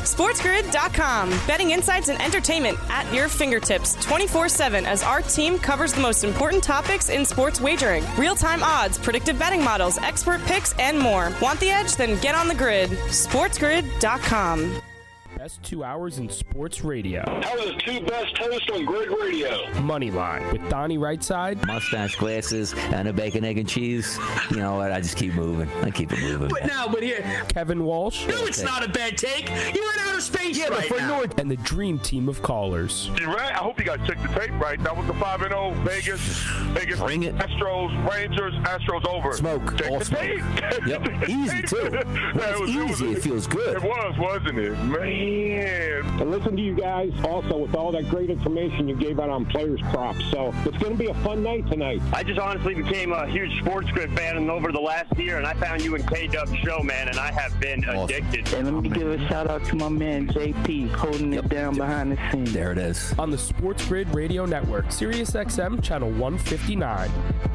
SportsGrid.com. Betting insights and entertainment at your fingertips 24/7 as our team covers the most important topics in sports wagering. Real-time odds, predictive betting models, expert picks, and more. Want the edge? Then get on the grid. SportsGrid.com. Best 2 hours in sports radio. How are the two best hosts on Grid Radio? Moneyline with Donnie Rightside. Mustache glasses and a bacon, egg, and cheese. You know what? I just keep moving. I keep it moving. But here. Kevin Walsh. No, it's not a bad take. You're in outer space right now. And the dream team of callers. You're right. I hope you guys checked the tape right. That was the 5-0 Vegas. Bring it. Astros, Rangers, Astros over. Smoke. Check All the smoke. tape. Yep. Easy, too. It's easy. It feels good. It was, wasn't it? Man. To listen to you guys also with all that great information you gave out on players' props. So it's going to be a fun night tonight. I just honestly became a huge SportsGrid fan over the last year, and I found you and K-Dub show, man, and I have been addicted. And let me give a shout out to my man JP holding it down behind the scenes. There it is. On the Sports Grid Radio Network, Sirius XM, channel 159.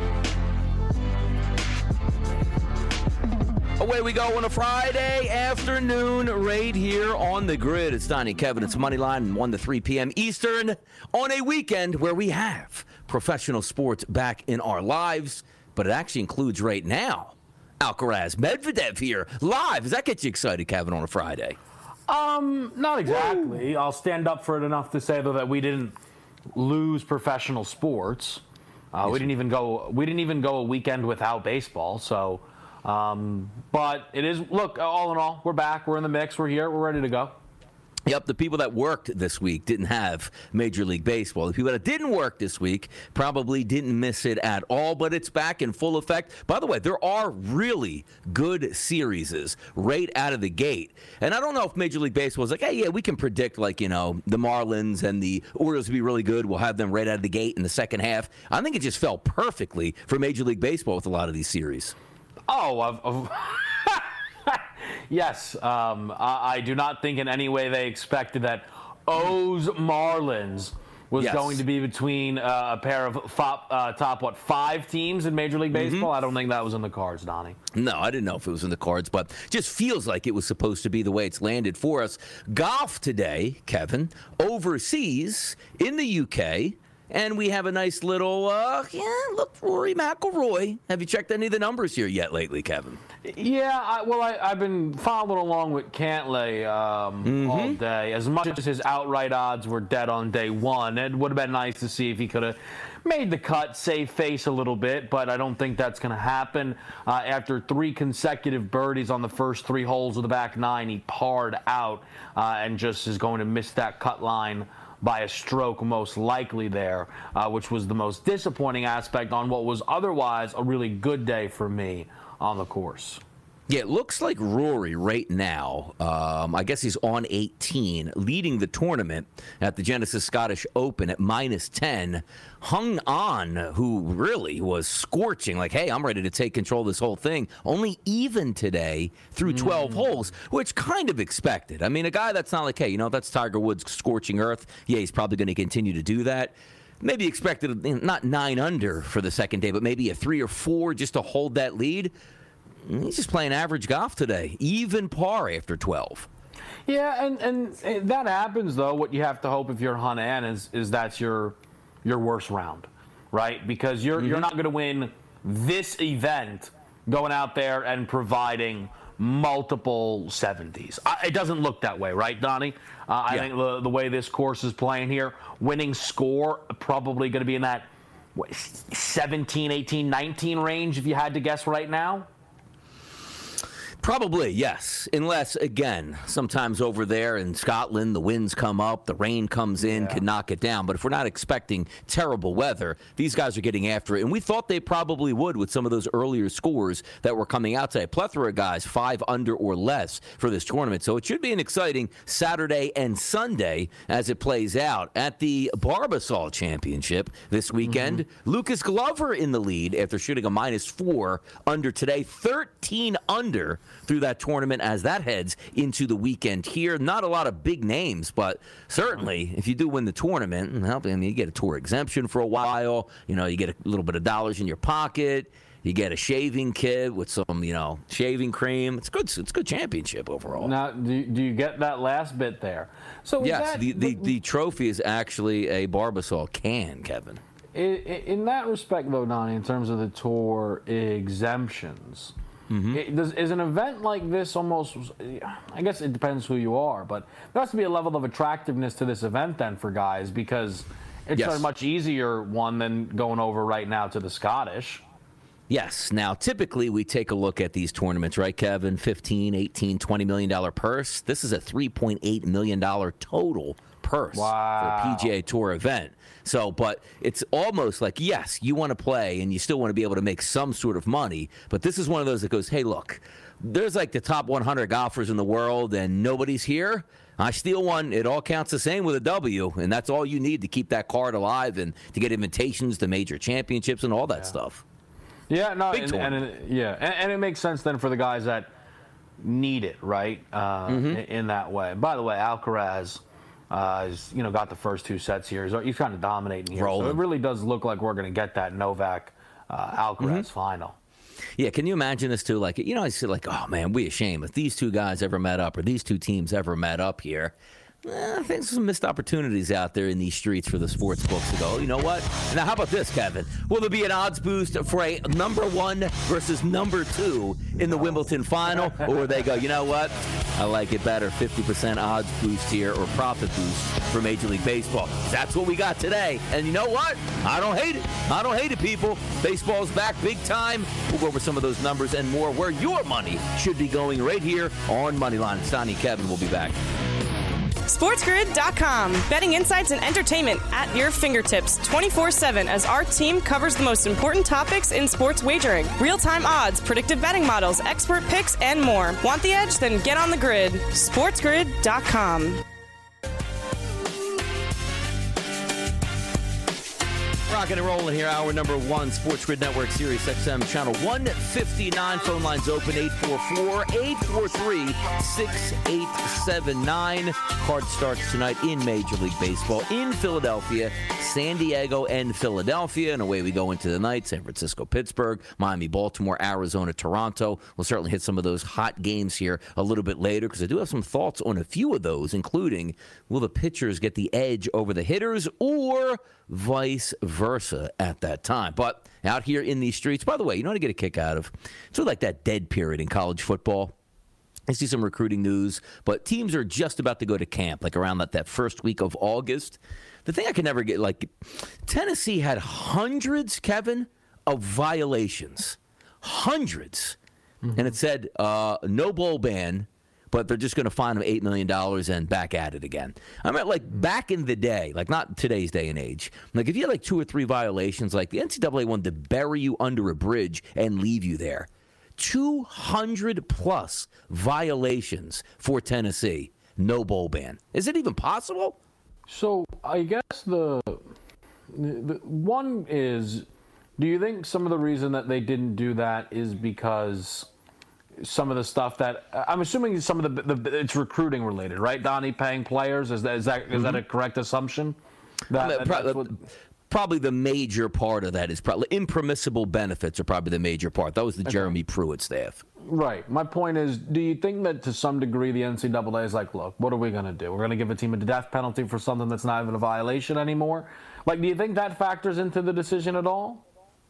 Away we go on a Friday afternoon right here on the grid. It's Donnie, Kevin. It's Moneyline, 1 to 3 p.m. Eastern on a weekend where we have professional sports back in our lives, but it actually includes right now Alcaraz Medvedev here live. Does that get you excited, Kevin, on a Friday? Not exactly. I'll stand up for it enough to say, though, that we didn't lose professional sports. We didn't even go a weekend without baseball, so... but it is, look, all in all, we're back. We're in the mix. We're here. We're ready to go. Yep, the people that worked this week didn't have Major League Baseball. The people that didn't work this week probably didn't miss it at all, but it's back in full effect. By the way, there are really good series right out of the gate. And I don't know if Major League Baseball is like, hey, yeah, we can predict, like, you know, the Marlins and the Orioles will be really good. We'll have them right out of the gate in the second half. I think it just fell perfectly for Major League Baseball with a lot of these series. Yes. I do not think in any way they expected that O's Marlins was going to be between a pair of top 5 teams in Major League Baseball. Mm-hmm. I don't think that was in the cards, Donnie. No, I didn't know if it was in the cards, but just feels like it was supposed to be the way it's landed for us. Golf today, Kevin, overseas in the UK. And we have a nice little, look, Rory McIlroy. Have you checked any of the numbers here yet lately, Kevin? Yeah, I've been following along with Cantlay all day. As much as his outright odds were dead on day one, it would have been nice to see if he could have made the cut, save face a little bit, but I don't think that's going to happen. After 3 consecutive birdies on the first 3 holes of the back 9, he parred out and just is going to miss that cut line by a stroke most likely there, which was the most disappointing aspect on what was otherwise a really good day for me on the course. Yeah, it looks like Rory right now, I guess he's on 18, leading the tournament at the Genesis Scottish Open at -10. Hung on, who really was scorching, like, hey, I'm ready to take control of this whole thing. Only even today through 12 holes, which kind of expected. I mean, a guy that's not like, hey, you know, that's Tiger Woods scorching earth. Yeah, he's probably going to continue to do that. Maybe expected not 9 under for the second day, but maybe a 3 or 4 just to hold that lead. He's just playing average golf today, even par after 12. Yeah, and that happens, though. What you have to hope if you're Hanan is that's your worst round, right? Because you're not going to win this event going out there and providing multiple 70s. It doesn't look that way, right, Donnie? I think the way this course is playing here, winning score probably going to be in that 17, 18, 19 range if you had to guess right now. Probably, yes. Unless, again, sometimes over there in Scotland, the winds come up, the rain comes in, can knock it down. But if we're not expecting terrible weather, these guys are getting after it. And we thought they probably would with some of those earlier scores that were coming out today. Plethora of guys, 5 under or less for this tournament. So it should be an exciting Saturday and Sunday as it plays out. At the Barbasol Championship this weekend, Lucas Glover in the lead after shooting a -4 under today, 13 under through that tournament as that heads into the weekend here. Not a lot of big names, but certainly if you do win the tournament, you get a tour exemption for a while. You know, you get a little bit of dollars in your pocket. You get a shaving kit with some, shaving cream. It's good. It's a good championship overall. Now, do you get that last bit there? So yes, the trophy is actually a Barbasol can, Kevin. In that respect, though, Donnie, in terms of the tour exemptions, is an event like this almost, I guess it depends who you are, but there has to be a level of attractiveness to this event then for guys, because it's a much easier one than going over right now to the Scottish. Yes. Now, typically we take a look at these tournaments, right, Kevin? $15, $18, $20 million purse. This is a $3.8 million total purse for a PGA Tour event. So, but it's almost like, yes, you want to play and you still want to be able to make some sort of money, but this is one of those that goes, hey, look, there's like the top 100 golfers in the world and nobody's here. I steal one. It all counts the same with a W, and that's all you need to keep that card alive and to get invitations to major championships and all that stuff. Yeah, no, and it makes sense then for the guys that need it, right? In that way. By the way, Alcaraz has got the first two sets here. He's kind of dominating here. So it really does look like we're going to get that Novak Alcaraz final. Yeah, can you imagine this too? Like, I said, like, oh man, we a shame if these two guys ever met up or these two teams ever met up here. I think there's some missed opportunities out there in these streets for the sports books to go, you know what? Now, how about this, Kevin? Will there be an odds boost for a number 1 versus number 2 in the Wimbledon final? Or will they go, you know what? I like it better, 50% odds boost here or profit boost for Major League Baseball. That's what we got today. And you know what? I don't hate it. I don't hate it, people. Baseball's back big time. We'll go over some of those numbers and more where your money should be going right here on Moneyline. It's Donnie Kevin. We'll be back. SportsGrid.com. Betting insights and entertainment at your fingertips 24/7 as our team covers the most important topics in sports wagering. Real-time odds, predictive betting models, expert picks, and more. Want the edge? Then get on the grid. SportsGrid.com. Rocking and rolling here, hour number 1, Sports Grid Network, Sirius XM, channel 159. Phone lines open, 844-843-6879. Card starts tonight in Major League Baseball in Philadelphia, San Diego, and Philadelphia. And away we go into the night, San Francisco, Pittsburgh, Miami, Baltimore, Arizona, Toronto. We'll certainly hit some of those hot games here a little bit later because I do have some thoughts on a few of those, including will the pitchers get the edge over the hitters or vice versa at that time. But out here in these streets, by the way, you know what I get a kick out of? It's sort of like that dead period in college football. I see some recruiting news, but teams are just about to go to camp, like around that first week of August. The thing I can never get, like, Tennessee had hundreds, Kevin, of violations. Hundreds. And it said no bowl ban, but they're just going to fine them $8 million and back at it again. I mean, like, back in the day, like, not today's day and age, like, if you had, like, 2 or 3 violations, like, the NCAA wanted to bury you under a bridge and leave you there. 200-plus violations for Tennessee. No bowl ban. Is it even possible? So, I guess the one is, do you think some of the reason that they didn't do that is because some of the stuff that I'm assuming some of the it's recruiting related, right? Donnie, paying players, is that a correct assumption? Probably the major part of that is probably impermissible benefits are probably the major part. That was the Jeremy Pruitt staff. Right. My point is, do you think that to some degree the NCAA is like, look, what are we going to do? We're going to give a team a death penalty for something that's not even a violation anymore? Like, do you think that factors into the decision at all?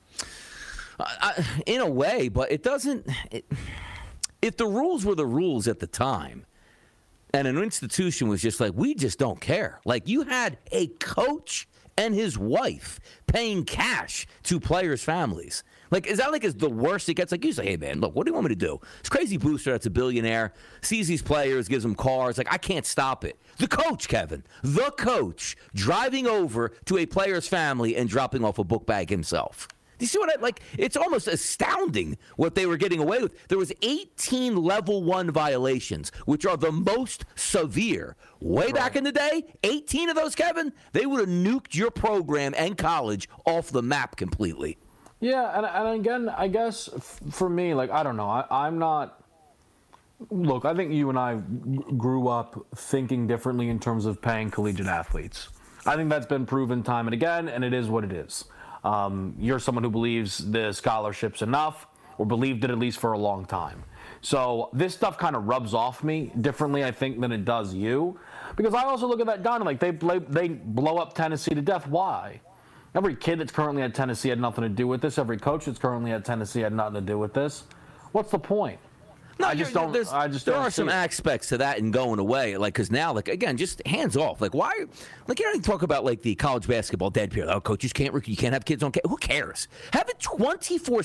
In a way, but it doesn't. If the rules were the rules at the time, and an institution was just like, we just don't care. Like, you had a coach and his wife paying cash to players' families. Like, is that like is the worst it gets? Like, you say, hey, man, look, what do you want me to do? This crazy booster that's a billionaire, sees these players, gives them cars. Like, I can't stop it. The coach, Kevin, the coach, driving over to a player's family and dropping off a book bag himself. Do you see what like? It's almost astounding what they were getting away with. There was 18 level 1 violations, which are the most severe. Way back in the day, 18 of those, Kevin, they would have nuked your program and college off the map completely. Yeah, and again, I guess for me, like, I don't know. I'm not. Look, I think you and I grew up thinking differently in terms of paying collegiate athletes. I think that's been proven time and again, and it is what it is. You're someone who believes the scholarship's enough, or believed it at least for a long time. So this stuff kind of rubs off me differently, I think, than it does you. Because I also look at that Donnie, like they blow up Tennessee to death. Why? Every kid that's currently at Tennessee had nothing to do with this. Every coach that's currently at Tennessee had nothing to do with this. What's the point? No, there are some aspects to that and going away, like, because now, like, again, just hands off. Like, why? Like, you don't even talk about like the college basketball dead period. Oh, coaches you can't have kids on. Who cares? Have it 24/7,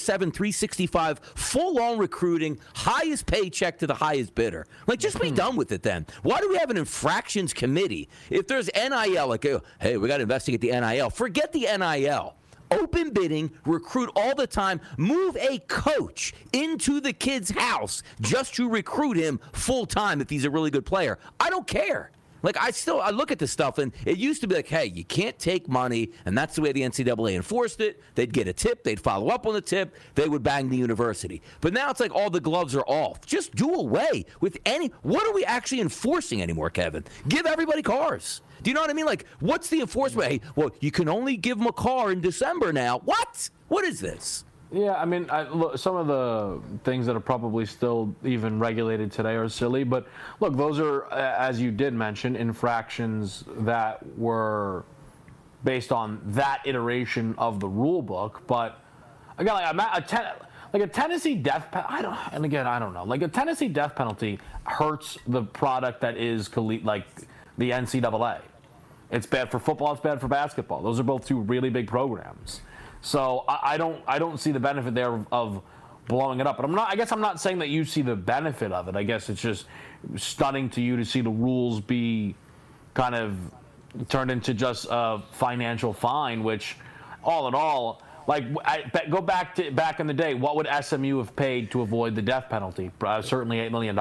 365, full-on recruiting, highest paycheck to the highest bidder. Like, just be done with it then. Why do we have an infractions committee if there's NIL? Like, hey, we got to investigate the NIL. Forget the NIL. Open bidding, recruit all the time, move a coach into the kid's house just to recruit him full time if he's a really good player. I don't care. Like, I look at this stuff, and it used to be like, hey, you can't take money, and that's the way the NCAA enforced it. They'd get a tip. They'd follow up on the tip. They would bang the university. But now it's like all the gloves are off. Just do away with what are we actually enforcing anymore, Kevin? Give everybody cars. Do you know what I mean? Like, what's the enforcement? Hey, well, you can only give them a car in December now. What? What is this? Yeah, I mean, look, some of the things that are probably still even regulated today are silly. But, look, those are, as you did mention, infractions that were based on that iteration of the rule book. But, again, like a Tennessee death penalty, I don't know. Like, a Tennessee death penalty hurts the product that is, like, the NCAA. It's bad for football. It's bad for basketball. Those are both two really big programs. So I don't see the benefit there of blowing it up. But I guess I'm not saying that you see the benefit of it. I guess it's just stunning to you to see the rules be kind of turned into just a financial fine, which all in all, like, go back in the day, what would SMU have paid to avoid the death penalty? Certainly $8 million.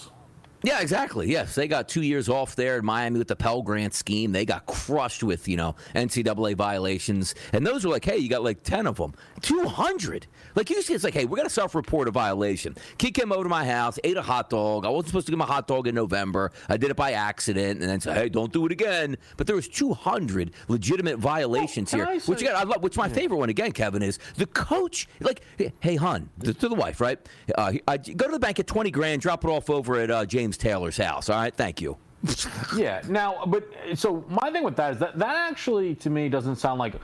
Yeah, exactly. Yes, they got 2 years off there in Miami with the Pell Grant scheme. They got crushed with, NCAA violations. And those were like, hey, you got like 10 of them. 200. Like, you see, it's like, hey, we're going to self-report a violation. Kid came over to my house, ate a hot dog. I wasn't supposed to give him a hot dog in November. I did it by accident, and then said, hey, don't do it again. But there was 200 legitimate violations here. Which my favorite one, again, Kevin, is the coach, like, hey, hon, to the wife, right? I go to the bank at $20,000, drop it off over at James Taylor's house. All right, thank you. Yeah. Now, but so my thing with that is that actually to me doesn't sound like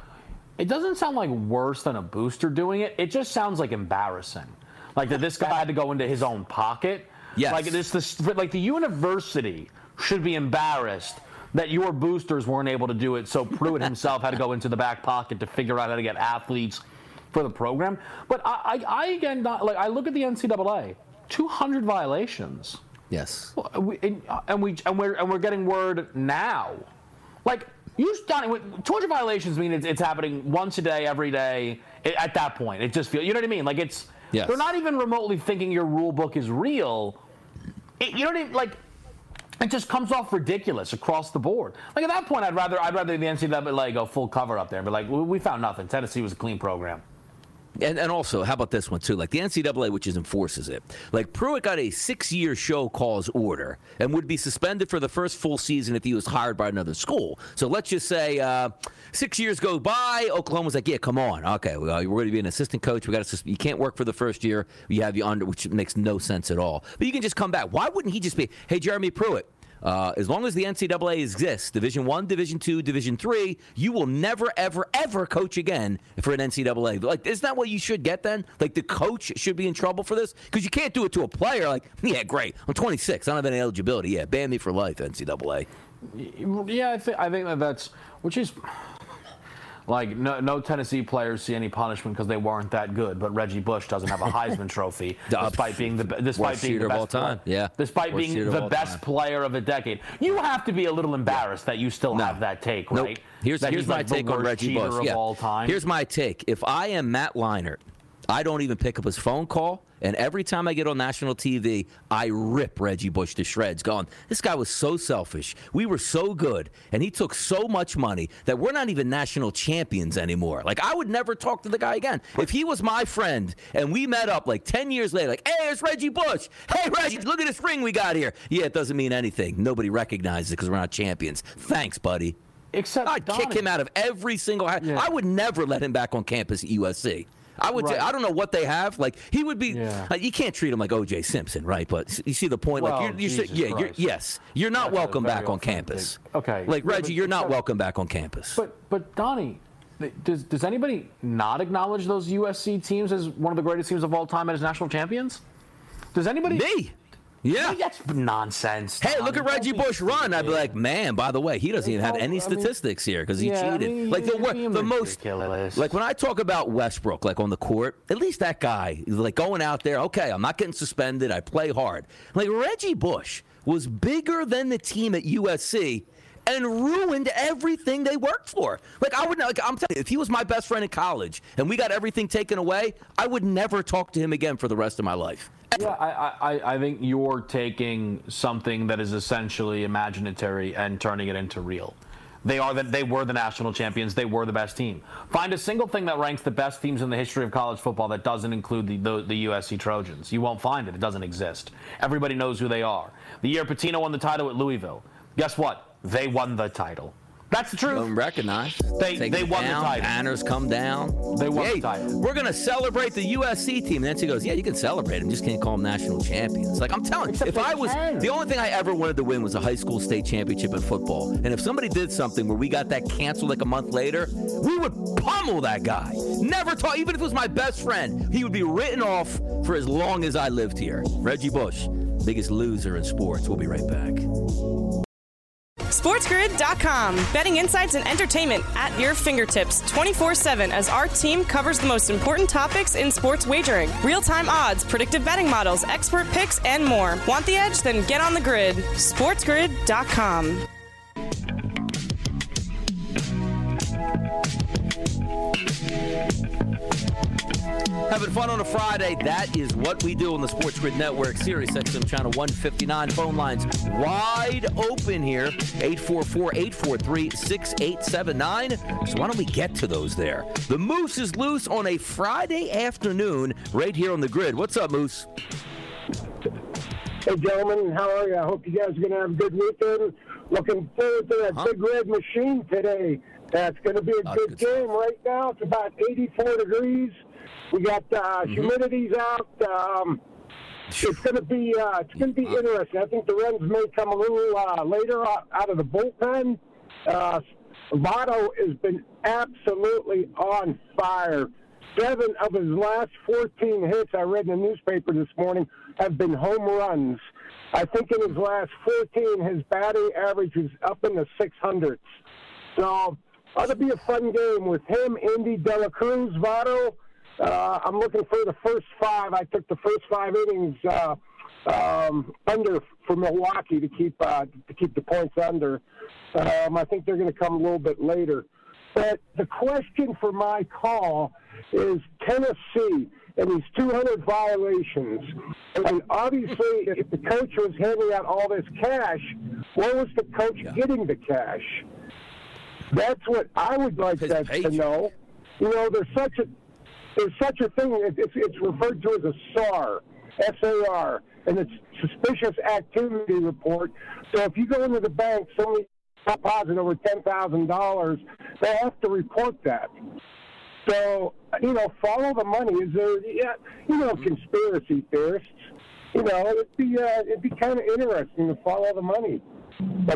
worse than a booster doing it. It just sounds like embarrassing. Like that this guy had to go into his own pocket. Yes. Like the university should be embarrassed that your boosters weren't able to do it. So Pruitt himself had to go into the back pocket to figure out how to get athletes for the program. But I look at the NCAA, 200 violations. Yes. And we're getting word now. Like, 200 violations mean it's happening once a day, every day. At that point, it just feels, you know what I mean? Like, they're not even remotely thinking your rule book is real. You know what I mean? Like, it just comes off ridiculous across the board. Like, at that point, I'd rather the NCAA go full cover up there and be like, we found nothing. Tennessee was a clean program. And also, how about this one, too? Like, the NCAA, which enforces it. Like, Pruitt got a 6-year show cause order and would be suspended for the first full season if he was hired by another school. So let's just say 6 years go by. Oklahoma's like, yeah, come on. Okay, we're going to be an assistant coach. You can't work for the first year. You have you under, which makes no sense at all. But you can just come back. Why wouldn't he just be, hey, Jeremy Pruitt, as long as the NCAA exists, Division I, Division II, Division III, you will never, ever, ever coach again for an NCAA. Like, isn't that what you should get then? Like, the coach should be in trouble for this? Because you can't do it to a player. Like, yeah, great. I'm 26. I don't have any eligibility. Yeah, ban me for life, NCAA. Yeah, I think that's, which is, like, no Tennessee players see any punishment because they weren't that good. But Reggie Bush doesn't have a Heisman Trophy, despite being the best player. Yeah. Despite being the best player of a decade. You have to be a little embarrassed that you still have that take, right? Nope. Here's my take on Reggie Bush. Of all time. Here's my take. If I am Matt Leinart, I don't even pick up his phone call. And every time I get on national TV, I rip Reggie Bush to shreds, going, this guy was so selfish. We were so good. And he took so much money that we're not even national champions anymore. Like, I would never talk to the guy again. If he was my friend and we met up like 10 years later, like, hey, it's Reggie Bush. Hey, Reggie, look at this ring we got here. Yeah, it doesn't mean anything. Nobody recognizes it because we're not champions. Thanks, buddy. I'd kick him out of every single house. Yeah. I would never let him back on campus at USC. I would. I don't know what they have. Like he would be. Yeah. You can't treat him like O.J. Simpson, right? But you see the point. Well, like you're not welcome back on campus. Okay. Like Reggie, you're not welcome back on campus. But Donnie, does anybody not acknowledge those USC teams as one of the greatest teams of all time as national champions? Does anybody? Me. Yeah. That's nonsense. Hey, look at Reggie Bush run. I'd be like, man, by the way, he doesn't even have any statistics here because he cheated. Like the most, like when I talk about Westbrook, like on the court, at least that guy, like going out there, okay, I'm not getting suspended. I play hard. Like Reggie Bush was bigger than the team at USC and ruined everything they worked for. Like I'm telling you, if he was my best friend in college and we got everything taken away, I would never talk to him again for the rest of my life. Yeah, I think you're taking something that is essentially imaginary and turning it into real. They were the national champions. They were the best team. Find a single thing that ranks the best teams in the history of college football that doesn't include the USC Trojans. You won't find it. It doesn't exist. Everybody knows who they are. The year Pitino won the title at Louisville, guess what? They won the title. That's the truth. Recognize. They won the title. Banners come down. They won the title. We're going to celebrate the USC team. And Nancy goes, yeah, you can celebrate them. Just can't call them national champions. Like, I'm telling you, the only thing I ever wanted to win was a high school state championship in football. And if somebody did something where we got that canceled like a month later, we would pummel that guy. Never talk. Even if it was my best friend, he would be written off for as long as I lived here. Reggie Bush, biggest loser in sports. We'll be right back. SportsGrid.com. Betting insights and entertainment at your fingertips 24/7 as our team covers the most important topics in sports wagering. Real-time odds, predictive betting models, expert picks, and more. Want the edge? Then get on the grid. SportsGrid.com. Having fun on a Friday, that is what we do on the Sports Grid Network, Sirius XM Channel 159. Phone lines wide open here, 844-843-6879. So why don't we get to those there? The Moose is loose on a Friday afternoon right here on the Grid. What's up, Moose? Hey, gentlemen, how are you? I hope you guys are going to have a good weekend. Looking forward to that big red machine today. That's going to be a good game. Right now, it's about 84 degrees. We got humidity's out. It's going to be interesting. I think the runs may come a little later out of the bullpen. Votto has been absolutely on fire. 7 of his last 14 hits, I read in the newspaper this morning, have been home runs. I think in his last 14, his batting average is up in the 600s. So ought to be a fun game with him, Indy, De La Cruz, Votto. I'm looking for the first 5. I took the first 5 innings under for Milwaukee to keep the points under. I think they're going to come a little bit later. But the question for my call is Tennessee and these 200 violations. And obviously, if the coach was handing out all this cash, where was the coach getting the cash? That's what I would like to know. You know, there's such a thing. It's referred to as a SAR, S-A-R, and it's suspicious activity report. So if you go into the bank, somebody deposit over $10,000, they have to report that. So, you know, follow the money. Is there, conspiracy theorists? You know, it'd be kind of interesting to follow the money. But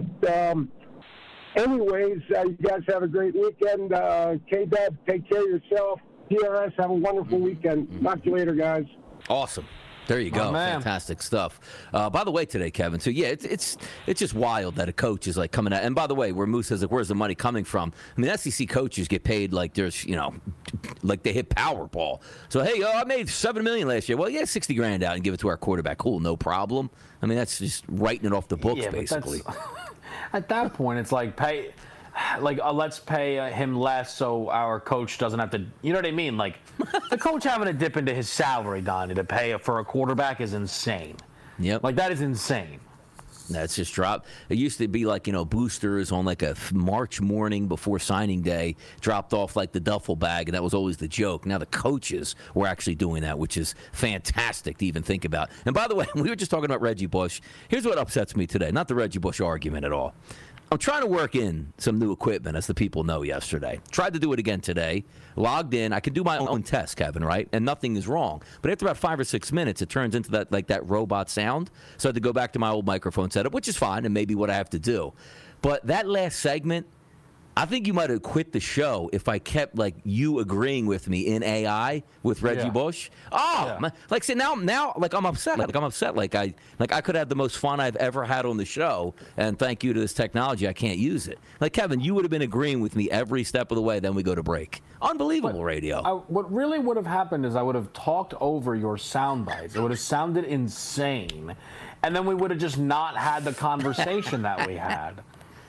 anyways, you guys have a great weekend. K-Dub, take care of yourself. PRS, have a wonderful weekend. Talk to you later, guys. Awesome. There you go. Fantastic stuff. By the way, today, Kevin, so yeah, it's just wild that a coach is like coming out. And by the way, where Moose says, like, where's the money coming from? I mean, SEC coaches get paid like there's, like they hit Powerball. So, hey, I made $7 million last year. Well, yeah, $60,000 out and give it to our quarterback. Cool, no problem. I mean, that's just writing it off the books, basically. At that point, it's like let's pay him less so our coach doesn't have to, you know what I mean? Like, the coach having to dip into his salary, Donnie, to pay for a quarterback is insane. Yep. Like, that is insane. That's just dropped. It used to be like, boosters on like a March morning before signing day dropped off like the duffel bag, and that was always the joke. Now the coaches were actually doing that, which is fantastic to even think about. And by the way, we were just talking about Reggie Bush. Here's what upsets me today. Not the Reggie Bush argument at all. I'm trying to work in some new equipment, as the people know yesterday. Tried to do it again today. Logged in. I can do my own test, Kevin, right? And nothing is wrong. But after about 5 or 6 minutes, it turns into that robot sound. So I had to go back to my old microphone setup, which is fine and maybe what I have to do. But that last segment, I think you might have quit the show if I kept you agreeing with me in AI with Reggie Bush. Oh, yeah. See now I'm upset. I'm upset. I could have the most fun I've ever had on the show, and thank you to this technology, I can't use it. Kevin, you would have been agreeing with me every step of the way. Then we go to break. Unbelievable radio. What really would have happened is I would have talked over your sound bites. It would have sounded insane, and then we would have just not had the conversation that we had.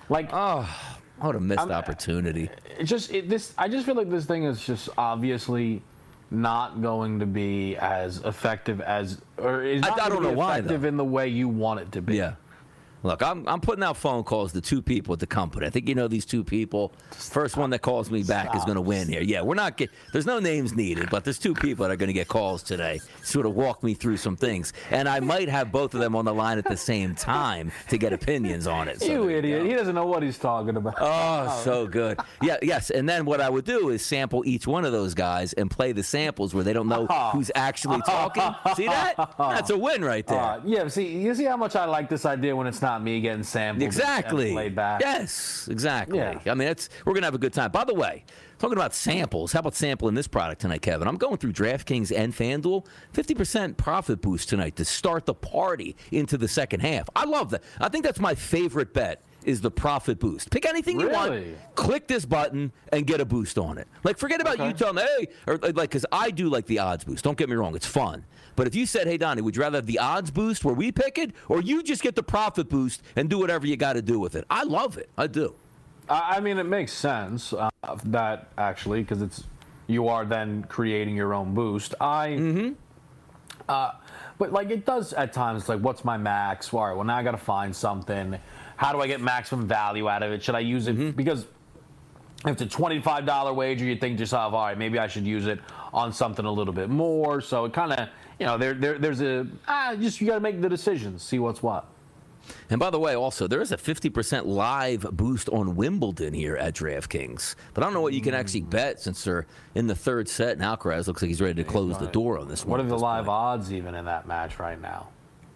What a missed opportunity. I just feel like this thing is just obviously not going to be as effective as, or is not going to be effective in the way you want it to be. Yeah. Look, I'm putting out phone calls to 2 people at the company. I think you know these 2 people. First one that calls me back is going to win here. Yeah, there's no names needed, but there's 2 people that are going to get calls today. Sort of walk me through some things, and I might have both of them on the line at the same time to get opinions on it. So you idiot! He doesn't know what he's talking about. Oh, so good. Yeah, yes. And then what I would do is sample each one of those guys and play the samples where they don't know who's actually talking. See that? That's a win right there. Yeah. You see how much I like this idea when it's not me getting sampled. Exactly. And laid back. Yes, exactly. Yeah. I mean, we're going to have a good time. By the way, talking about samples, how about sampling this product tonight, Kevin? I'm going through DraftKings and FanDuel. 50% profit boost tonight to start the party into the second half. I love that. I think that's my favorite bet is the profit boost. Pick anything you want, click this button, and get a boost on it. Forget about you telling me, hey, or because I do like the odds boost. Don't get me wrong, it's fun. But if you said, hey, Donnie, would you rather have the odds boost where we pick it, or you just get the profit boost and do whatever you got to do with it? I love it. I do. I mean, it makes sense that actually, because you are then creating your own boost. But it does at times. What's my max? All right, well, now I got to find something. How do I get maximum value out of it? Should I use it? Because if it's a $25 wager, you think to yourself, all right, maybe I should use it on something a little bit more. So it kind of, there's you got to make the decisions, see what's what. And by the way, also, there is a 50% live boost on Wimbledon here at DraftKings. But I don't know what you can actually bet since they're in the third set. And Alcaraz looks like he's ready to close the door on this one. What are the live odds even in that match right now?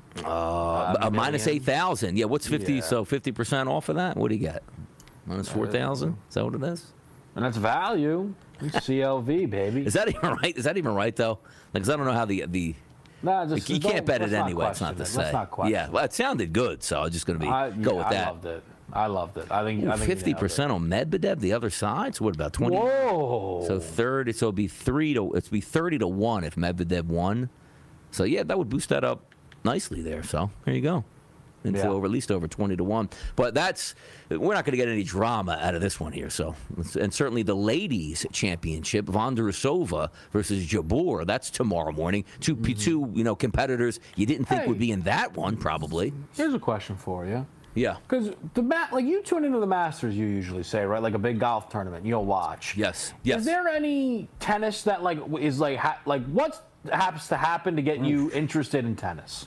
Minus 8,000. Yeah, what's 50? Yeah. So 50% off of that? What do you get? Minus 4,000? Is that what it is? And that's value. CLV, baby. Is that even right? Is that even right, though? Because I don't know how the you can't bet it anyway. It's not the same. Let's not question. Yeah, well, it sounded good, so I'm just going to go with that. I loved it. I think 50% on Medvedev, the other side. So what about 20? Whoa! So it'd be 30 to 1 if Medvedev won. So yeah, that would boost that up nicely there. So there you go. Into at least over 20 to 1. But we're not going to get any drama out of this one here. So, and certainly the ladies' championship, Vondrousova versus Jabeur, that's tomorrow morning. Two competitors you didn't think would be in that one, probably. Here's a question for you. Yeah. Because you tune into the Masters, you usually say, right? Like a big golf tournament, you'll watch. Yes. Is there any tennis that is what happens to happen to get you interested in tennis?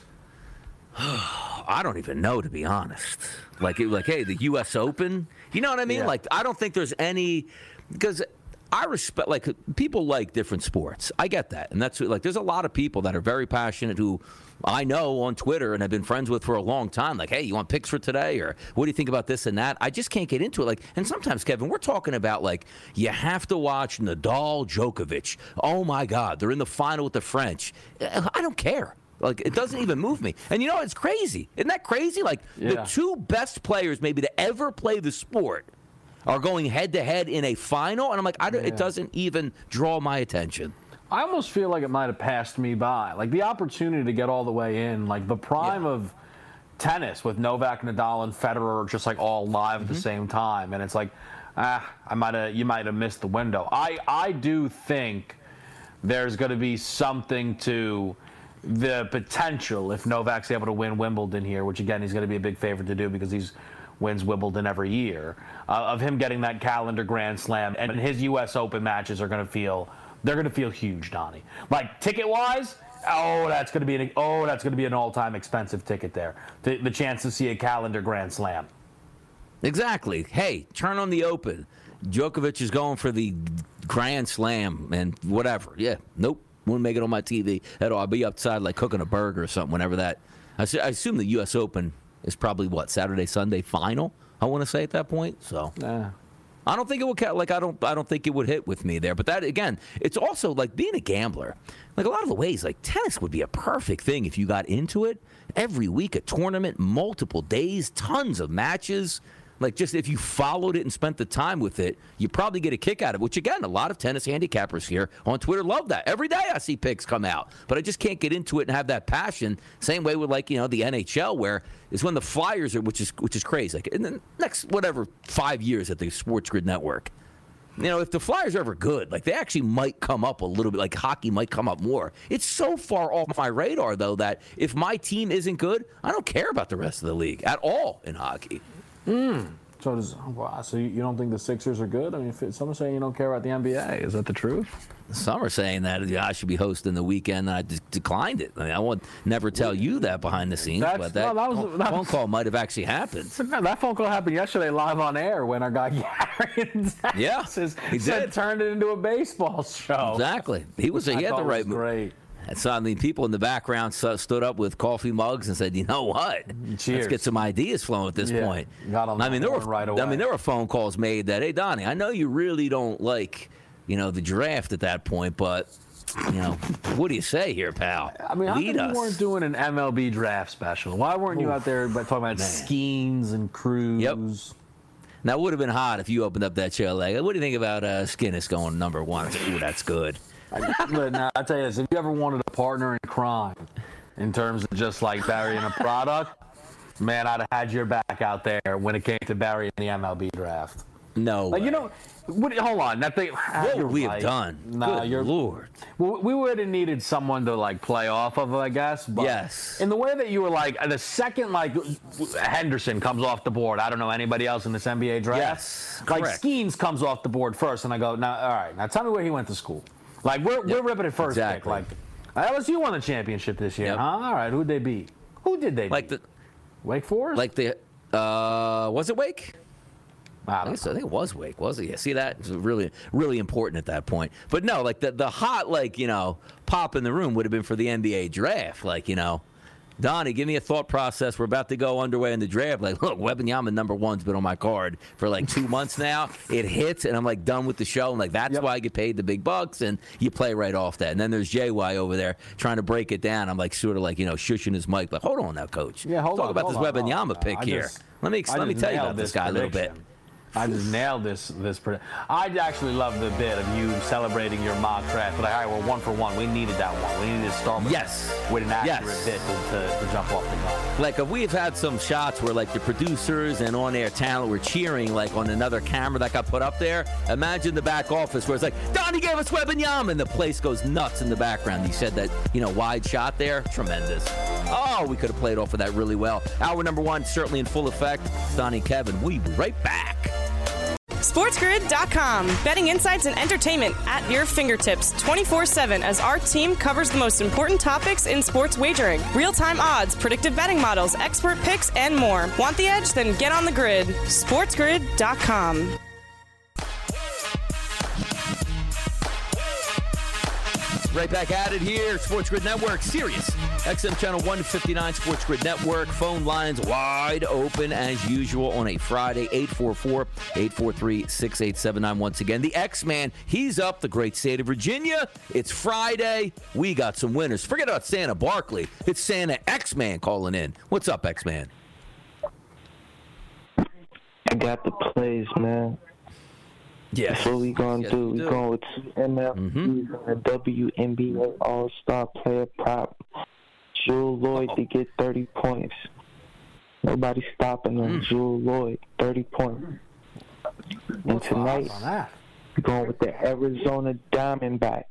I don't even know, to be honest. Hey, the U.S. Open. You know what I mean? Yeah. I don't think there's any, because I respect, people like different sports. I get that. And that's, there's a lot of people that are very passionate who I know on Twitter and have been friends with for a long time. Hey, you want picks for today? Or what do you think about this and that? I just can't get into it. And sometimes, Kevin, we're talking about, you have to watch Nadal, Djokovic. Oh, my God, they're in the final with the French. I don't care. It doesn't even move me. And it's crazy. Isn't that crazy? The 2 best players maybe to ever play the sport are going head-to-head in a final, and I'm it doesn't even draw my attention. I almost feel like it might have passed me by. The opportunity to get all the way in, the prime of tennis with Novak, Nadal, and Federer just all live at the same time. And it's you might have missed the window. I do think there's going to be something to the potential, if Novak's able to win Wimbledon here, which again he's going to be a big favorite to do because he wins Wimbledon every year, of him getting that calendar Grand Slam, and his U.S. Open matches are going to feel huge, Donnie. Ticket wise, that's going to be an all-time expensive ticket there. The chance to see a calendar Grand Slam. Exactly. Hey, turn on the Open. Djokovic is going for the Grand Slam and whatever. Yeah, nope. Won't make it on my TV at all. I'll be outside like cooking a burger or something whenever that. I assume the U.S. Open is probably, Saturday, Sunday final, I want to say at that point. So I don't think it will count. Like, I don't think it would hit with me there. But that, again, it's also like being a gambler. Like, a lot of the ways, like, tennis would be a perfect thing if you got into it. Every week, a tournament, multiple days, tons of matches. Like, just if you followed it and spent the time with it, you probably get a kick out of it, which, again, a lot of tennis handicappers here on Twitter love that. Every day I see picks come out, but I just can't get into it and have that passion. Same way with, like, the NHL, where it's when the Flyers are, which is crazy. Like, in the next, 5 years at the Sports Grid Network, if the Flyers are ever good, like, they actually might come up a little bit, like hockey might come up more. It's so far off my radar, though, that if my team isn't good, I don't care about the rest of the league at all in hockey. So you don't think the Sixers are good? I mean, some are saying you don't care about the NBA. Is that the truth? Some are saying that I should be hosting the weekend. I declined it. I mean, I would never tell you that behind the scenes, but that phone call might have actually happened. That phone call happened yesterday live on air when our guy Gary he did. Turned it into a baseball show. Exactly. He had the right move. Great. And suddenly people in the background stood up with coffee mugs and said, you know what? Cheers. Let's get some ideas flowing at this point. Got them right away. There were phone calls made that, hey, Donnie, I know you really don't like, the draft at that point, but, what do you say here, pal? I mean, how come you weren't doing an MLB draft special? Why weren't you out there talking about Skeens and Cruz? Yep. Now, it would have been hot if you opened up that show. Like, what do you think about Skinnis going number 1? Ooh, that's good. But now, I'll tell you this. If you ever wanted a partner in crime in terms of just like burying a product, man, I'd have had your back out there when it came to burying the MLB draft. No way. Hold on. What would we have done? Good Lord. Well, we would have needed someone to, like, play off of, I guess. But yes. In the way that you were, like, the second, like, Henderson comes off the board, I don't know anybody else in this NBA draft. Yes, like, correct. Skeens comes off the board first, and I go, now, all right, now tell me where he went to school. Like, we're ripping it first pick. Like, LSU won the championship this year, huh? All right, who'd they beat? Who did they beat? Wake Forest? Was it Wake? I think it was Wake, was it? Yeah, see that? It was really, really important at that point. But no, like the hot, pop in the room would have been for the NBA draft. Like, Donnie, give me a thought process. We're about to go underway in the draft. Like, look, Wembanyama number 1's been on my card for like 2 months now. It hits, and I'm like done with the show. I'm like, that's why I get paid the big bucks, and you play right off that. And then there's JY over there trying to break it down. I'm like sort of like, shushing his mic. Like, hold on now, coach. Yeah, hold on. Talk about this Wembanyama pick here. Let me tell you about this guy a little bit. I just nailed this. I actually love the bit of you celebrating your mock draft. But all right, we're 1 for 1. We needed that one. We needed to start with an accurate bit to jump off the gun. Like, if we've had some shots where, like, the producers and on-air talent were cheering, like, on another camera that got put up there, imagine the back office where it's like, Donnie gave us Wembanyama, and the place goes nuts in the background. You said that, wide shot there. Tremendous. Oh, we could have played off of that really well. Hour number 1 certainly in full effect. Donnie, Kevin, we'll be right back. SportsGrid.com. Betting insights and entertainment at your fingertips 24/7 as our team covers the most important topics in sports wagering. Real-time odds, predictive betting models, expert picks, and more. Want the edge? Then get on the grid. SportsGrid.com. Right back at it here. Sports Grid Network, Sirius XM Channel 159, Sports Grid Network. Phone lines wide open as usual on a Friday, 844-843-6879. Once again, the X-Man, he's up, the great state of Virginia. It's Friday. We got some winners. Forget about Santa Barkley. It's Santa X-Man calling in. What's up, X-Man? I got the plays, man. Yeah. That's what we gonna do. We going with MLB and a WNBA All-Star player prop. Jewel Lloyd to get 30 points. Nobody stopping him. Jewel Lloyd, 30 points. And tonight, we're going with the Arizona Diamondbacks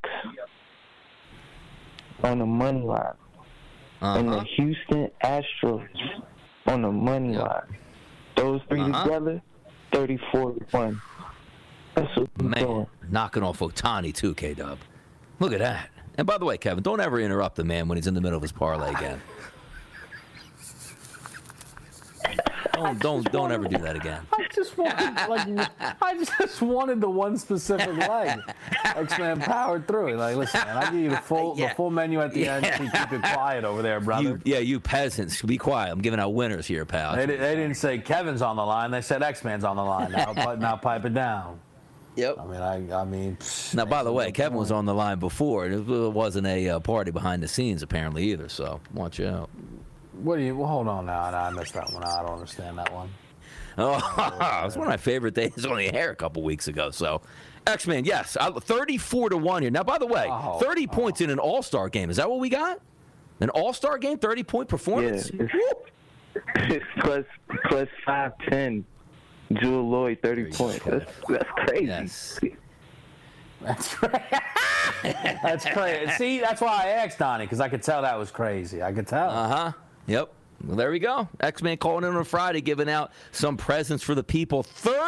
on the money line. And the Houston Astros on the money line. Those three together, 34-1. That's what we're doing. Knocking off Ohtani too, K-Dub. Look at that. And by the way, Kevin, don't ever interrupt the man when he's in the middle of his parlay again. Don't ever do that again. I just wanted the one specific leg. X-Man powered through. Like, listen, man, I give you the full menu at the end. Keep it quiet over there, brother. You peasants, be quiet. I'm giving out winners here, pal. They didn't say Kevin's on the line. They said X-Man's on the line. Now pipe it down. Yep. I mean. Now, by the way, Kevin was on the line before. It wasn't a party behind the scenes, apparently, either. So, watch out. Hold on now. I missed that one. I don't understand that one. Oh, it was one of my favorite days on the air a couple weeks ago. So, X-Man, yes, 34-1 here. Now, by the way, 30 points in an All-Star game. Is that what we got? An All-Star game, 30-point performance? Yeah, it's plus 510. Jewel Lloyd, 30 points. That's crazy. Yes. That's crazy. That's crazy. See, that's why I asked Donnie, because I could tell that was crazy. I could tell. Yep. Well, there we go. X-Man calling in on Friday, giving out some presents for the people.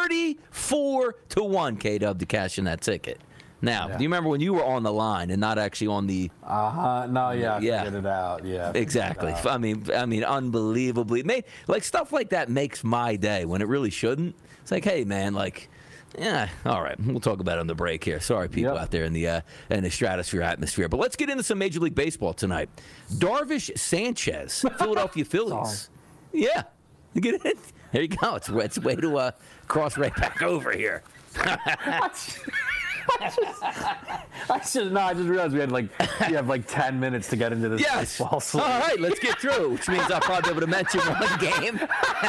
34-1, K-Dub, to cash in that ticket. Now, do you remember when you were on the line and not actually on the? No, I figured it out. Yeah, exactly. I mean, unbelievably, like stuff like that makes my day when it really shouldn't. It's like, hey, man, like, yeah, all right, we'll talk about it on the break here. Sorry, people out there in the stratosphere atmosphere. But let's get into some Major League Baseball tonight. Darvish Sanchez, Philadelphia Phillies. Yeah, get it. There you go. It's way to cross right back over here. I just realized we have like 10 minutes to get into this baseball slate. All right, let's get through, which means I'll probably be able to mention one game.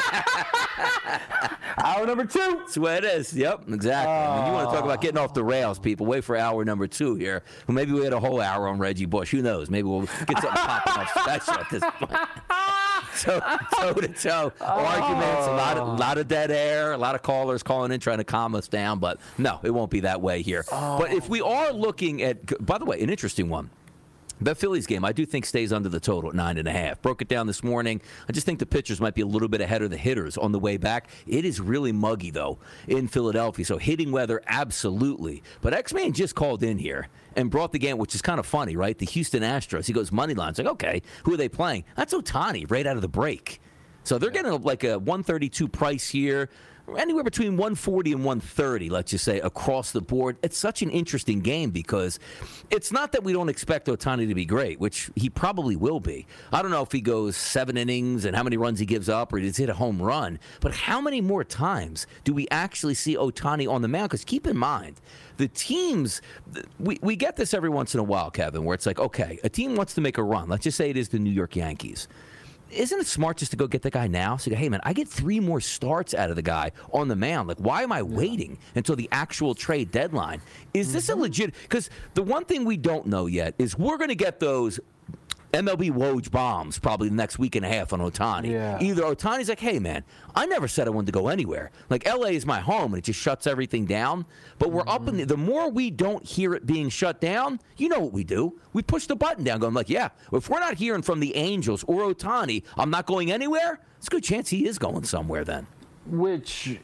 Hour number 2. That's the way it is. Yep, exactly. I mean, you want to talk about getting off the rails, people. Wait for hour number 2 here. Well, maybe we had a whole hour on Reggie Bush. Who knows? Maybe we'll get something popping off special at this point. Toe-to-toe arguments, a lot of dead air, a lot of callers calling in trying to calm us down, but no, it won't be that way here. But if we are looking at, by the way, an interesting one. That Phillies game, I do think, stays under the total at 9.5. Broke it down this morning. I just think the pitchers might be a little bit ahead of the hitters on the way back. It is really muggy, though, in Philadelphia. So hitting weather, absolutely. But X-Man just called in here and brought the game, which is kind of funny, right? The Houston Astros. He goes, money line. It's like, okay, who are they playing? That's Ohtani right out of the break. So they're getting like a 132 price here. Anywhere between 140 and 130, let's just say, across the board. It's such an interesting game because it's not that we don't expect Ohtani to be great, which he probably will be. I don't know if he goes 7 innings and how many runs he gives up or does hit a home run, but how many more times do we actually see Ohtani on the mound? Because keep in mind, the teams, we get this every once in a while, Kevin, where it's like, okay, a team wants to make a run. Let's just say it is the New York Yankees. Isn't it smart just to go get the guy now? So, hey, man, I get 3 more starts out of the guy on the mound. Like, why am I waiting until the actual trade deadline? Is this a legit? Because the one thing we don't know yet is we're going to get those MLB Woj bombs probably the next week and a half on Ohtani. Yeah. Either Ohtani's like, hey, man, I never said I wanted to go anywhere. Like, L.A. is my home, and it just shuts everything down. But we're up in the more we don't hear it being shut down, you know what we do. We push the button down, going like, yeah, if we're not hearing from the Angels or Ohtani, I'm not going anywhere, it's a good chance he is going somewhere then. Which,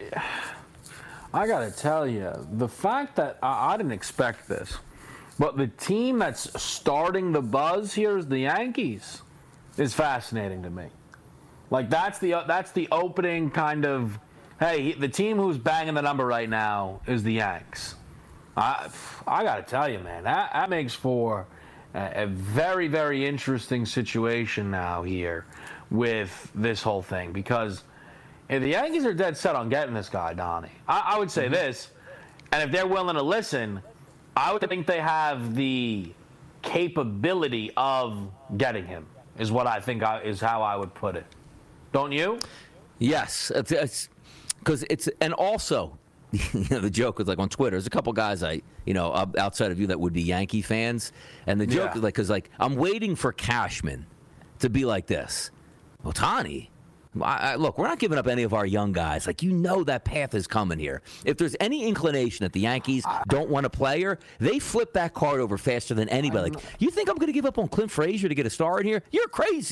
I got to tell you, the fact that I didn't expect this, but the team that's starting the buzz here is the Yankees is fascinating to me. Like, that's the opening kind of, hey, the team who's banging the number right now is the Yanks. I got to tell you, man, that makes for a very, very interesting situation now here with this whole thing. Because if the Yankees are dead set on getting this guy, Donnie, I would say this, and if they're willing to listen, I would think they have the capability of getting him, is what I think is how I would put it. Don't you? Yes. It's because it's, and also, the joke was like on Twitter, there's a couple guys outside of you that would be Yankee fans. And the joke is like, because like, I'm waiting for Cashman to be like this. Ohtani? Look, we're not giving up any of our young guys. Like, that path is coming here. If there's any inclination that the Yankees don't want a player, they flip that card over faster than anybody. Like, you think I'm going to give up on Clint Frazier to get a star in here? You're crazy.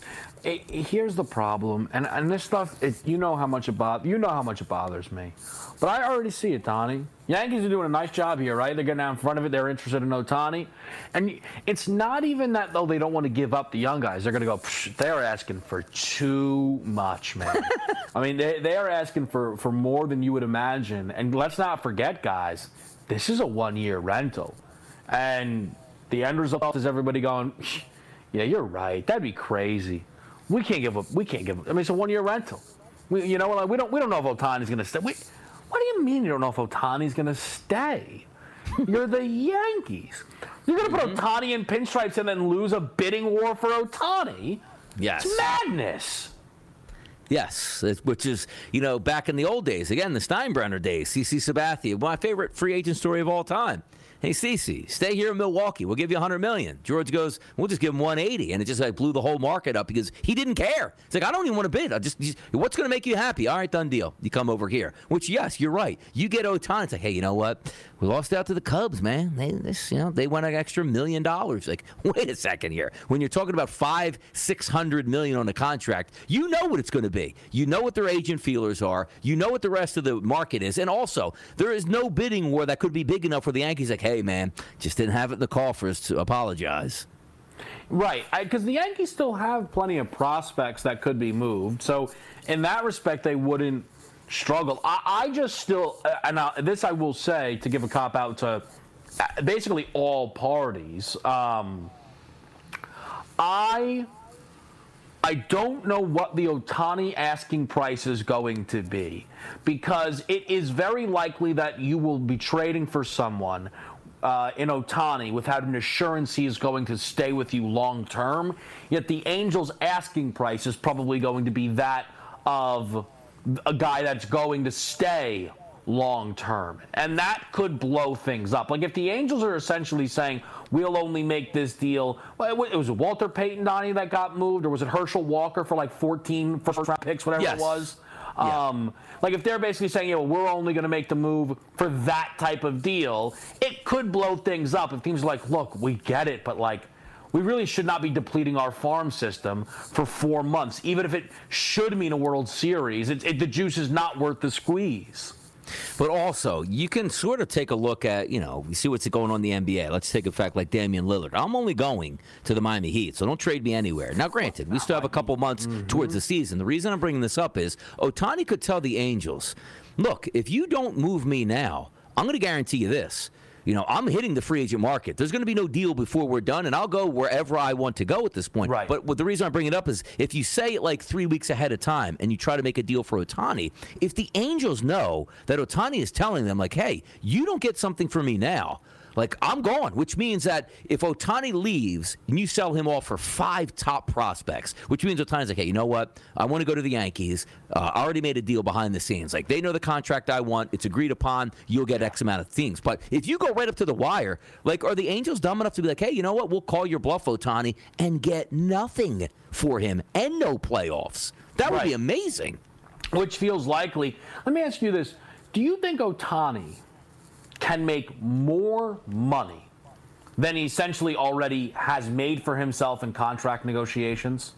Here's the problem, and this stuff, you know how much it bothers me. But I already see it, Donnie. Yankees are doing a nice job here, right? They're getting out in front of it. They're interested in Ohtani. And it's not even that, though, they don't want to give up the young guys. They're going to go, they're asking for too much, man. I mean, they are asking for more than you would imagine. And let's not forget, guys, this is a one-year rental. And the end result is everybody going, yeah, you're right. That'd be crazy. We can't give up. I mean, it's a one-year rental. We don't know if Ohtani's going to stay. What do you mean you don't know if Ohtani's going to stay? You're the Yankees. You're going to put Ohtani in pinstripes and then lose a bidding war for Ohtani? Yes. It's madness. Yes, which is, back in the old days. Again, the Steinbrenner days. CeCe Sabathia, my favorite free agent story of all time. Hey, CeCe, stay here in Milwaukee. We'll give you $100 million. George goes, we'll just give him $180. And it just blew the whole market up because he didn't care. It's like, I don't even want to bid. What's going to make you happy? All right, done deal. You come over here. Which, yes, you're right. You get Ohtani. It's like, hey, you know what? We lost out to the Cubs, man. They won an extra $1 million. Like, wait a second here. When you're talking about $500-600 million on a contract, you know what it's going to be. You know what their agent feelers are. You know what the rest of the market is. And also, there is no bidding war that could be big enough for the Yankees. Like, hey, man, just didn't have it in the coffers to apologize. Right, because the Yankees still have plenty of prospects that could be moved. So, in that respect, they wouldn't struggle. I just still, and this I will say to give a cop out to basically all parties. I don't know what the Ohtani asking price is going to be, because it is very likely that you will be trading for someone in Ohtani without an assurance he is going to stay with you long term. Yet the Angels' asking price is probably going to be that of a guy that's going to stay long term. And that could blow things up. Like if the Angels are essentially saying, we'll only make this deal. Well, it was Walter Payton, Donnie, that got moved, or was it Herschel Walker for like 14 first-round picks, whatever it was? Yeah. Like if they're basically saying, we're only going to make the move for that type of deal, it could blow things up if teams are like, look, we get it, but like, we really should not be depleting our farm system for 4 months, even if it should mean a World Series. The juice is not worth the squeeze. But also, you can sort of take a look at, you see what's going on in the NBA. Let's take a fact like Damian Lillard. I'm only going to the Miami Heat, so don't trade me anywhere. Now, granted, we still have a couple months towards the season. The reason I'm bringing this up is Ohtani could tell the Angels, look, if you don't move me now, I'm going to guarantee you this. I'm hitting the free agent market. There's going to be no deal before we're done, and I'll go wherever I want to go at this point. Right. But the reason I bring it up is if you say it like 3 weeks ahead of time and you try to make a deal for Ohtani, if the Angels know that Ohtani is telling them, like, hey, you don't get something for me now, like, I'm gone, which means that if Ohtani leaves and you sell him off for 5 top prospects, which means Ohtani's like, hey, you know what? I want to go to the Yankees. I already made a deal behind the scenes. Like, they know the contract I want. It's agreed upon. You'll get X amount of things. But if you go right up to the wire, like, are the Angels dumb enough to be like, hey, you know what? We'll call your bluff, Ohtani, and get nothing for him and no playoffs? That would be amazing. Which feels likely. Let me ask you this. Do you think Ohtani can make more money than he essentially already has made for himself in contract negotiations?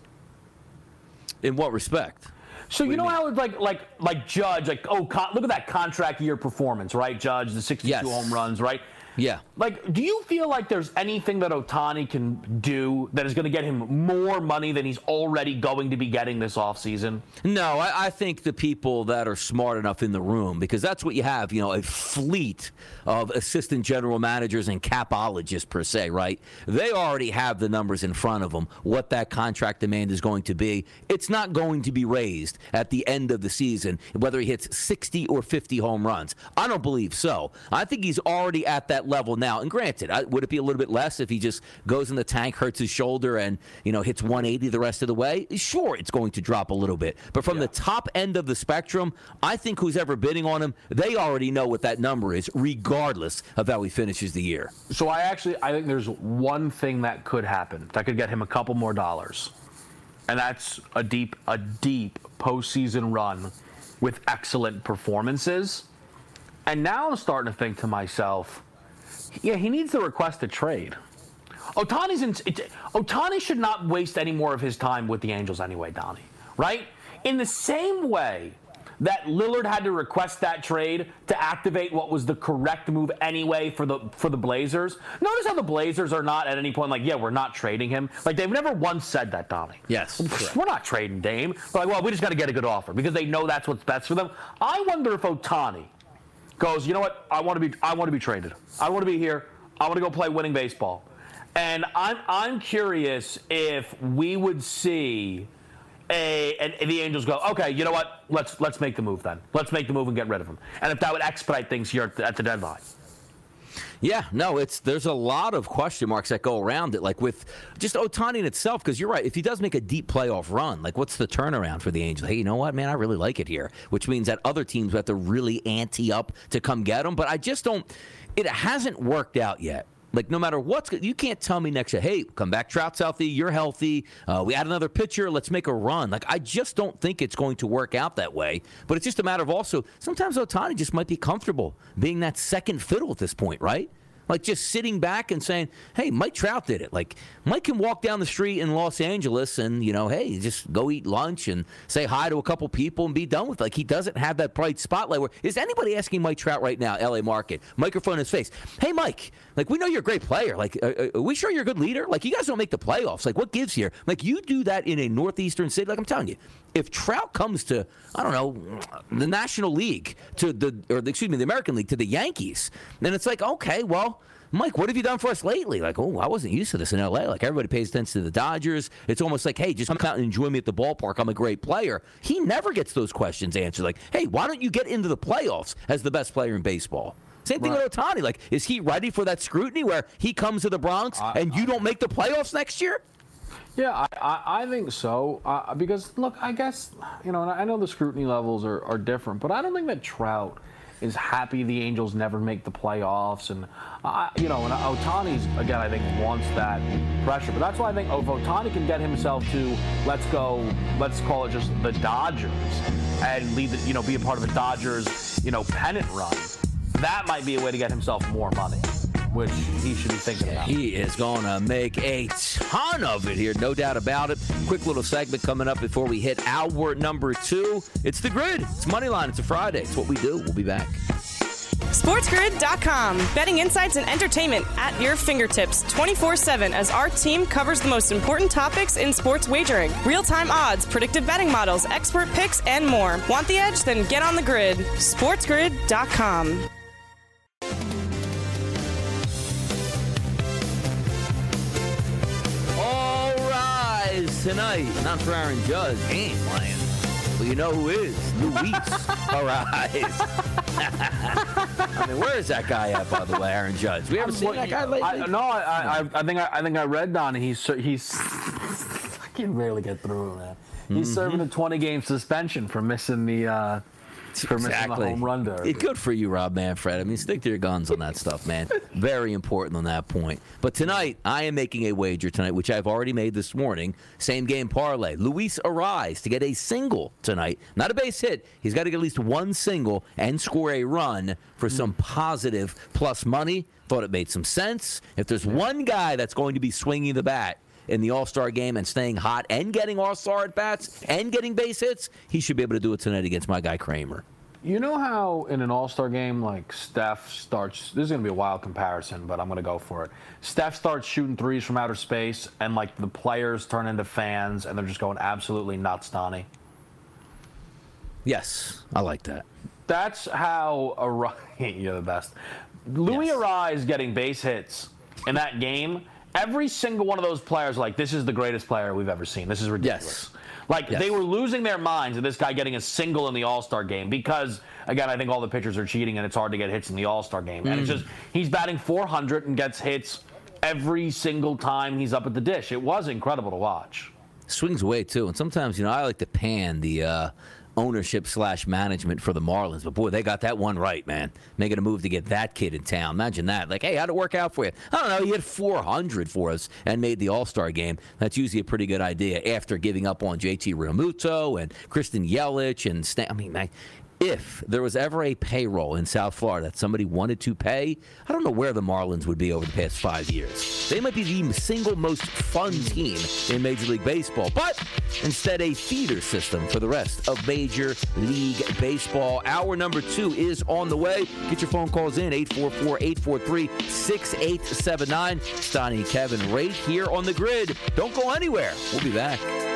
In what respect? So you know how it's like Judge, look at that contract year performance, right? Judge, the 62 home runs, right? Yeah. Like, do you feel like there's anything that Ohtani can do that is going to get him more money than he's already going to be getting this offseason? No, I think the people that are smart enough in the room, because that's what you have, a fleet of assistant general managers and capologists per se, right? They already have the numbers in front of them, what that contract demand is going to be. It's not going to be raised at the end of the season, whether he hits 60 or 50 home runs. I don't believe so. I think he's already at that level now. And granted, would it be a little bit less if he just goes in the tank, hurts his shoulder, and hits 180 the rest of the way? Sure, it's going to drop a little bit. But from the top end of the spectrum, I think who's ever bidding on him, they already know what that number is, regardless of how he finishes the year. So I think there's one thing that could happen that could get him a couple more dollars, and that's a deep postseason run with excellent performances. And now I'm starting to think to myself, he needs to request a trade. Ohtani should not waste any more of his time with the Angels anyway, Donnie. Right? In the same way that Lillard had to request that trade to activate what was the correct move anyway for the Blazers. Notice how the Blazers are not at any point like, yeah, we're not trading him. Like, they've never once said that, Donnie. Yes. We're not trading Dame. But like, well, we just got to get a good offer because they know that's what's best for them. I wonder if Ohtani goes, you know what? I want to be traded. I want to be here. I want to go play winning baseball. And I'm curious if we would see and the Angels go, okay, you know what? Let's make the move then. Let's make the move and get rid of him. And if that would expedite things here at the deadline. Yeah, no, there's a lot of question marks that go around it, like with just Ohtani in itself, because you're right. If he does make a deep playoff run, like what's the turnaround for the Angels? Hey, you know what, man, I really like it here, which means that other teams have to really ante up to come get him. But I just don't – it hasn't worked out yet. Like, no matter what's – you can't tell me next year, hey, come back, Trout's healthy, you're healthy, we add another pitcher, let's make a run. Like, I just don't think it's going to work out that way. But it's just a matter of also – sometimes Ohtani just might be comfortable being that second fiddle at this point, right? Like, just sitting back and saying, hey, Mike Trout did it. Like, Mike can walk down the street in Los Angeles and, you know, hey, just go eat lunch and say hi to a couple people and be done with it. Like, he doesn't have that bright spotlight. Where is anybody asking Mike Trout right now, L.A. market, microphone in his face, hey, Mike, like, we know you're a great player. Like, are we sure you're a good leader? Like, you guys don't make the playoffs. Like, what gives here? Like, you do that in a northeastern city. Like, I'm telling you, if Trout comes to, I don't know, the National League, the American League, to the Yankees, then it's like, okay, well, Mike, what have you done for us lately? Like, oh, I wasn't used to this in L.A. Like, everybody pays attention to the Dodgers. It's almost like, hey, just come out and enjoy me at the ballpark. I'm a great player. He never gets those questions answered. Like, hey, why don't you get into the playoffs as the best player in baseball? Same thing with Ohtani. Like, is he ready for that scrutiny where he comes to the Bronx and you don't make the playoffs next year? Yeah, I think so. Because, look, I guess, you know, and I know the scrutiny levels are different, but I don't think that Trout is happy the Angels never make the playoffs. And, you know, and Ohtani's, again, I think wants that pressure. But that's why I think if Ohtani can get himself to, let's call it just the Dodgers and lead the, you know, be a part of the Dodgers, you know, pennant run, that might be a way to get himself more money, which he should be thinking about. He is going to make a ton of it here, no doubt about it. Quick little segment coming up before we hit hour number 2. It's The Grid. It's Moneyline. It's a Friday. It's what we do. We'll be back. SportsGrid.com. Betting insights and entertainment at your fingertips 24/7 as our team covers the most important topics in sports wagering. Real-time odds, predictive betting models, expert picks, and more. Want the edge? Then get on the grid. SportsGrid.com. Tonight, not for Aaron Judge, he ain't playing. Well, you know who is? Luis Arise. I mean, where is that guy at, by the way, Aaron Judge? We haven't seen that guy lately. I think I read on he's I can barely get through, man. He's serving a 20-game suspension for missing the. Missing the home run derby. Good for you, Rob Manfred. I mean, stick to your guns on that stuff, man. Very important on that point. But tonight, I am making a wager tonight, which I've already made this morning. Same game parlay. Luis Arise to get a single tonight. Not a base hit. He's got to get at least one single and score a run for some positive plus money. Thought it made some sense. If there's one guy that's going to be swinging the bat in the All-Star game and staying hot and getting All-Star at-bats and getting base hits, he should be able to do it tonight against my guy Kramer. You know how in an All-Star game, like Steph starts, this is going to be a wild comparison, but I'm going to go for it. Steph starts shooting threes from outer space and like the players turn into fans and they're just going absolutely nuts, Donnie. Yes, I like that. That's how you're the best. Luis Arise getting base hits in that game. Every single one of those players are like, this is the greatest player we've ever seen. This is ridiculous. Yes. They were losing their minds at this guy getting a single in the All-Star game because, again, I think all the pitchers are cheating and it's hard to get hits in the All-Star game. And it's just, he's batting .400 and gets hits every single time he's up at the dish. It was incredible to watch. Swings away, too. And sometimes, you know, I like to pan the ownership/management for the Marlins. But, boy, they got that one right, man. Making a move to get that kid in town. Imagine that. Like, hey, how'd it work out for you? I don't know. He hit .400 for us and made the All-Star game. That's usually a pretty good idea after giving up on JT Realmuto and Kristen Yelich and If there was ever a payroll in South Florida that somebody wanted to pay, I don't know where the Marlins would be over the past 5 years. They might be the single most fun team in Major League Baseball, but instead a feeder system for the rest of Major League Baseball. Hour number 2 is on the way. Get your phone calls in, 844-843-6879. Stoney Kevin right here on the grid. Don't go anywhere. We'll be back.